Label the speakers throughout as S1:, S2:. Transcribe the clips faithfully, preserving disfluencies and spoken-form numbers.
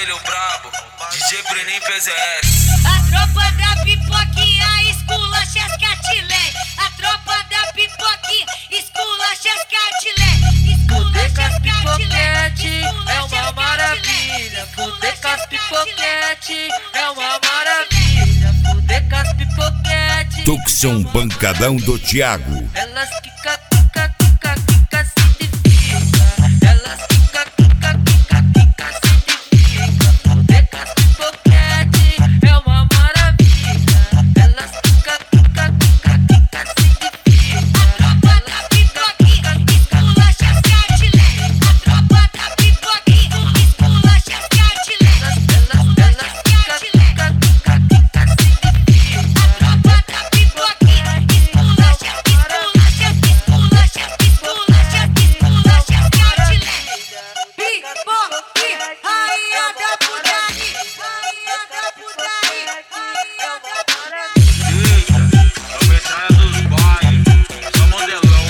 S1: ele, o brabo, D J Breninho P Z S.
S2: A tropa da pipoquinha esculacha as catilé. A tropa da pipoquinha esculacha as catilé.
S3: Fuder com as pipoquete é uma maravilha. Fuder com as pipoquete é uma maravilha. Fuder com as pipoquete.
S4: Tucson Pancadão do Thiago.
S3: Elas quica, quica, quica, quica, se edifica. Elas quica, quica, quica, quica, se edifica. Fuder com as pipoquete é uma maravilha. Elas quica, quica, quica, quica, se edifica.
S2: A tropa da pipoquinha esculacha as catilé. A tropa da pipoquinha esculacha as catilé.
S3: Elas, elas quica, quica, quica, quica, se edifica.
S2: A tropa da pipoquinha esculacha, esculacha, esculacha, esculacha, esculacha as catilé. Pipoquinha, rainha da putaria, rainha da putaria, rainha da putaria.
S1: Eita, é o metralha dos bailes, só modelão.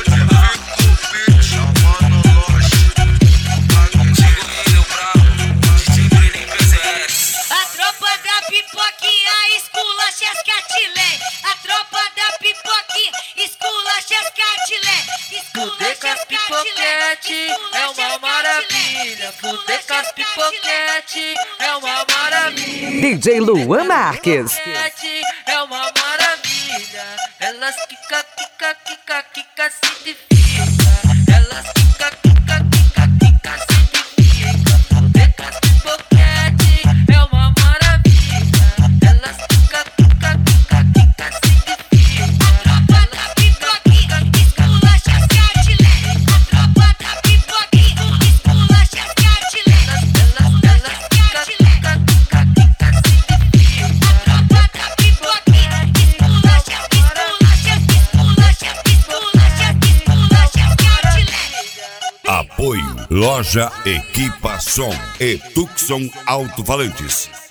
S1: Chamando loja, chega ele, o brabo, D J Breninho P Z S.
S2: A tropa da pipoquinha esculacha as catilé. A tropa da pipoquinha esculacha as catilé.
S3: Fuder com as pipoquete é uma maravilha. Fuder com as pipoquete é uma maravilha.
S5: D J Luan Marques.
S3: É uma maravilha. Elas quica, quica, quica, quica, se edifica. Elas quica, quica, quica, quica, se edifica. Fuder com as pipoquete é uma maravilha. Elas quica, quica, quica, quica, se edifica.
S2: A tropa da pipoquinha esculacha as catilé. A tropa da pipoquinha esculacha as catilé.
S3: Elas, elas quica, quica, quica, quica, se edifica.
S2: A tropa da pipoquinha esculacha, esculacha, esculacha, esculacha, esculacha as catilé.
S4: Apoio Loja Equipa Som e Tucson Alto-Falantes.